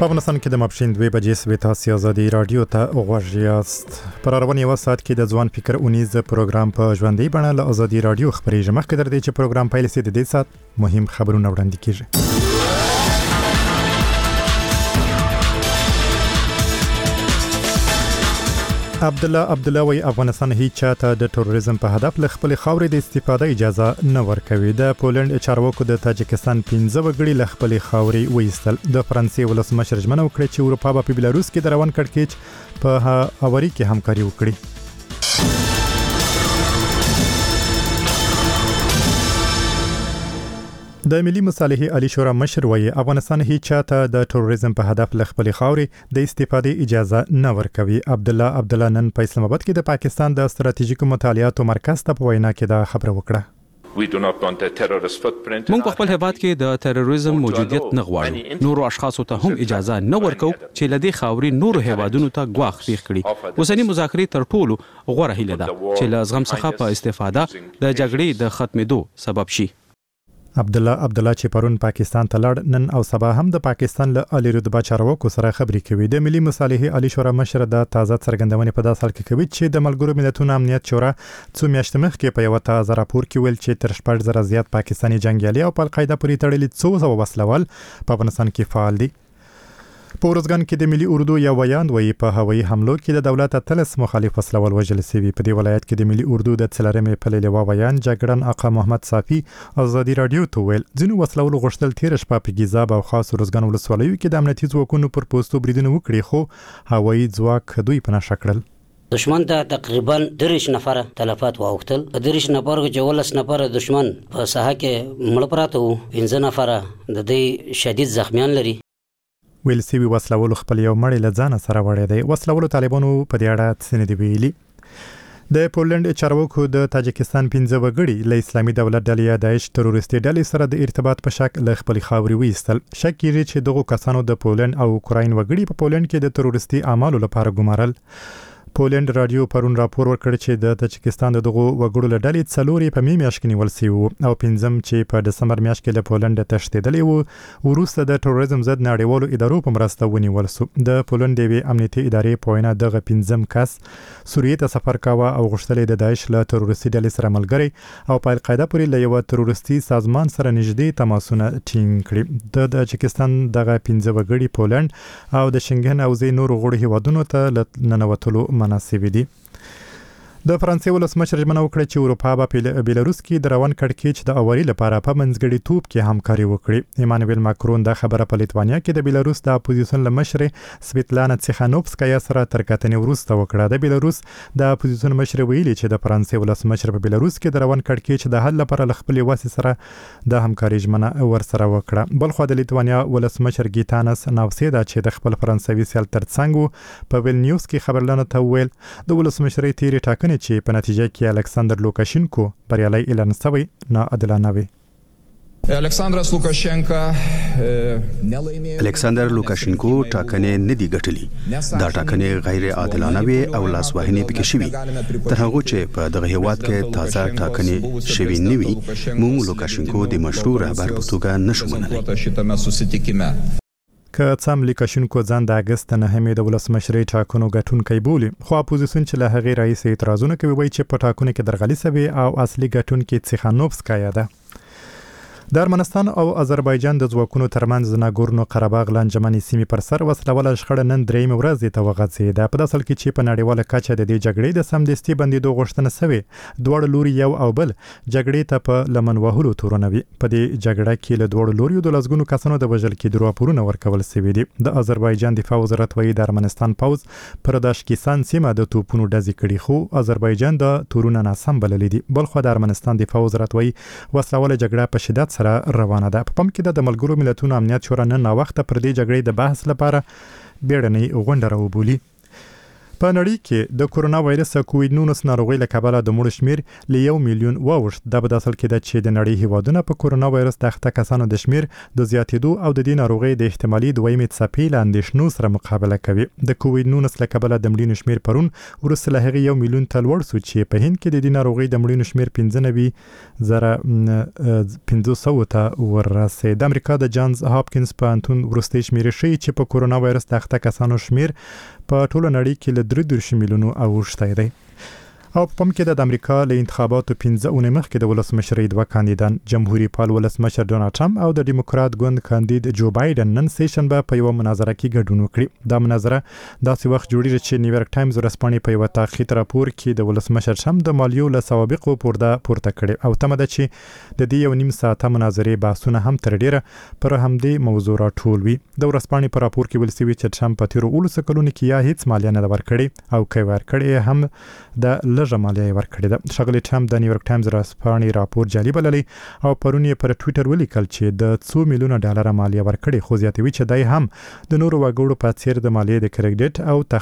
په افغانستان کې د ماپښین 2 بجې سوي تاسو ازادي رادیو ته غوږ یاست. پر رواني وسات کې د ځوان فکر اونیز پروګرام په ژوندۍ بڼه له ازادي رادیو خبرېږي. مخکې در دې چې پروګرام پیل شي د دې سات مهم خبرونه وړاندې کیږي. عبدالله وی افغانستان هیڅ چاته د تروریزم په هدف له خپل خاورې د استفاده اجازه نه ورکوي. د پولند چارواکو د تاجکستان 15 وګړي له خپل خاورې وایستل. د فرانسې ولسمشر ژمنه وکړه چې اروپا په بلاروس کې د روان کړکېچ په هواري کې همکاري وکړي. د ملي مصالحې عالی شورا مشر وایي افغانستان هیڅ چاته د تروریزم په هدف له خپل خاورې د استفاده اجازه نه ورکوي. عبدالله نن په اسلام آباد کې د پاکستان د ستراتیژیکو مطالعاتو مرکز ته په وینا کې دا خبره وکړه. موږ په خپل هیواد کې د تروریزم موجودیت نه غواړو. نورو اشخاصو ته هم اجازه نه ورکو چې لدې خاوري نورو هیوادونو ته ګواښ پیښ کړي. اوسنی مذاکرې تر ټولو غوره هیله ده چې له زغم څخه په استفاده د جګړې د ختمېدو سبب شي. عبدالله چې پرون پاکستان ته لاړ، نن او سبا هم د پاکستان له عالی رتبه چارواکو سره خبرې کوي. د ملي مصالحې عالی شورا مشر د تازه څرګندونې په داسې حال کې کوي چې د ملګرو ملتونو امنیت شورا څو میاشتې مخکې په یو تازه راپور کې ویل چې تر 4,000 زیات پاکستاني جنگیالي او په القاعده پورې تړلي 200 وسلوال په افغانستان کې فعال دي. په ورځګان کې د ملي اردو یو ویاند وایي په هوایي حملو کې د دولت اتلس مخالف وسلوال وژل شوي. په دې ولایت کې د ملي اردو د څلورمې پلې لوا ویاند جګړن آقا محمد صافي ازادي رادیو ته ویل ځینو وسلوال غوښتل تیر شپه په ګیزاب او خاص ورځګان ولسوالیو کې د امنیتي ځواکونو پر پوستو بریدونه وکړي، خو هوایي ځواک دوی په نښه کړل. دشمن ته تقریبا 30 نفر تلفات واوختل. 30 نفر کې 14 نفر دشمن په ساحه کې مړ پراته وو، 15 نفر د دې شدید زخمیان لري. ویل سوي وسلوالو خپل یو مړی له ځانه سره وړی دی. وسلوالو طالبانو په دې اړه څه نه دي ویلي. د پولند چارواکو د تاجکستان 15 وګړي له اسلامي دولت ډلې یا داعش تروریستي ډلې سره د ارتباط په شک له خپل خاورې وایستل. شک کیږي چې دغه کسانو د پولند او اوکراین وګړي په پولند کې د تروریستي اعمالو لپاره ګمارل. پولند رادیو پرون راپور ورکړ چې د تاجکستان دغه وګړو له ډلې 4 په میاشت کې نیول شوی او 5 چې په دسمبر میاشت کې له پولند تښتېدلې وو وروسته د تروریزم ضد نړیوالو ادارو په مرسته ونیول شو. د پولند د امنیتي ادارې په وینا دغه 5 کس سوریې ته سفر کاوه او غوښتل د داعش له تروریستي ډلې سره ملګری او په القاعده پورې له یو تروریستي سازمان سره نږدې تماسونه ټینګ کړي. د تاجکستان دغه 15 وګړي پولند او د شنګن او زی نور غړي هیوادونو ته ننوتلو مناسب دي. د فرانسې ولسمشر ژمنه وکړه چې اروپا په بلاروس کې د روان کړکېچ د اوري لپاره په منځګړیتوب کې همکاري وکړي. ایمانوئل ماکرون دا خبره په لیتوانیا کې د بلاروس د اپوزیسیون لمشر سویتلانا تسخانوفسکایا سره تر کتنې وروسته وکړه. د بلاروس د اپوزیسیون مشر ویلي چې د فرانسې ولسمشر په بلاروس کې د روان کړکېچ د حل لپاره له خپل واسي سره د همکاري ژمنه ورسره وکړه. بلخو د لیتوانیا ولسمشر ګیتانس ناوسیدا چې د خپل فرانسوي سیال ترڅنګ په ویلنیوس کې خبرلنه ته ویل د ولسمشرۍ تیری ټاکنې چې په نتیجه کې الکساندر لوکاشینکو بریالي اعلان شوی نه عادلانه وي. الکساندر لوکاشینکو ټاکنې نه دی ګټلې. دا ټاکنې غیر عادلانه وي او لاسوهنې پکې شوي. تر هغه چې په دغه هیواد کې تازه ټاکنې شوي نه وي، موږ لوکاشینکو د مشروع رهبر په توګه نشو منلی. که څم لوکاشینکو ځان د اگست 9 د ولسمشرۍ ټاکنو ګټونکی بولي، خو اپوزیسیون چې له هغې رئیس اعتراضونه کوي وایي چې په ټاکنو کې درغلي شوې او اصلي ګټونکې تسخانوفسکایا ده. د ارمنستان او آذربایجان د ځواکونو ترمنځ د ناګورنو قرهباغ لانجمنې سیمې پر سر وسلواله شخړه نن درېیمه ورځ ته وغځېده. په داسې حال کې چې په نړیواله کچه د دې جګړې د سمدستي بندېدو غوښتنه شوې، دواړه لوري یو او بل جګړې ته په لمن وهلو تورونه وي. په دې جګړه کې له دواړو لوریو د لسګونو کسانو د وژل کېدو راپورونه ورکول شوي دي. د آذربایجان دفاع وزارت وایي د ارمنستان پوځ پر داشکیسان سیمه د توپونو ډزې کړي، خو آذربایجان د تورونه ناسم بللي دي. بلخو د ارمنستان دفاع وزارت وایي وسلواله جګړه په شدت سره روانه ده. په پام کې د ملګرو ملتونو امنیت شورا نن ناوخته پر دې جګړې د بحث لپاره بیړنۍ غونډه راوبولي. په نړۍ کې د کورونا وایرس کووډ-19 ناروغي له کبله د مړو شمیر له 1 میلیون واوښت. دا به د اصل کې د چې د نړۍ هیوادونه په کورونا وایرس د اخته کسانو د شمیر د زیاتېدو او د دې ناروغي د احتمالي دویمې څپې له اندېښنو سره مقابله کوي. د کووډ-19 له کبله د مړینو شمیر پرون وروسته له هغې 1 میلیون ته لوړ شو چې په هند کې د دې ناروغي د مړینو شمیر 15,500 ته ورسېد. د امریکا د جانز هاپکینز پوهنتون وروستۍ شمیرې ښیي چې په کورونا وایرس د اخته کسانو شمیر په ټوله نړۍ کې له 3 میلیونو اوښتی دی. او په پام کې د امریکا له انتخاباتو 15 اونۍ مخکې د ولسمشرۍ دوه کاندیدان جمهوریت پال ولسمشر ډونالد ټرمپ او د ډیموکرات ګوند کاندید جو بایدن نن سیشنبه په یو مناظره کې ګډون وکړي. دا مناظره داسې وخت جوړیږي چې نیویارک ټایمز ورځپاڼې په یو تحقیق راپور کې د ولسمشر ټرمپ د مالیو له سوابقو پورته کړي او تمه ده چې د دې یو نیم ساعته مناظرې بحثونه هم تر ډیره پر همدې موضوع راټول وي. د ورځپاڼې په راپور کې ویل شوي چې ټرمپ په تیرو 19 کلونو کې یا هیڅ مالیه نه ورکړي او کوي ورکړي هم د لږه مالیه ورکړي ده. ښاغلی ټرمپ د نیویارک ټایمز ورځپاڼې راپور جعلي بللی او پرون یې پر ټویټر ولیکل چې د $2 میلیونه مالیه ورکړي، خو زیاتوي چې دای هم د نورو وګړو په څیر د مالیې د کریډټ او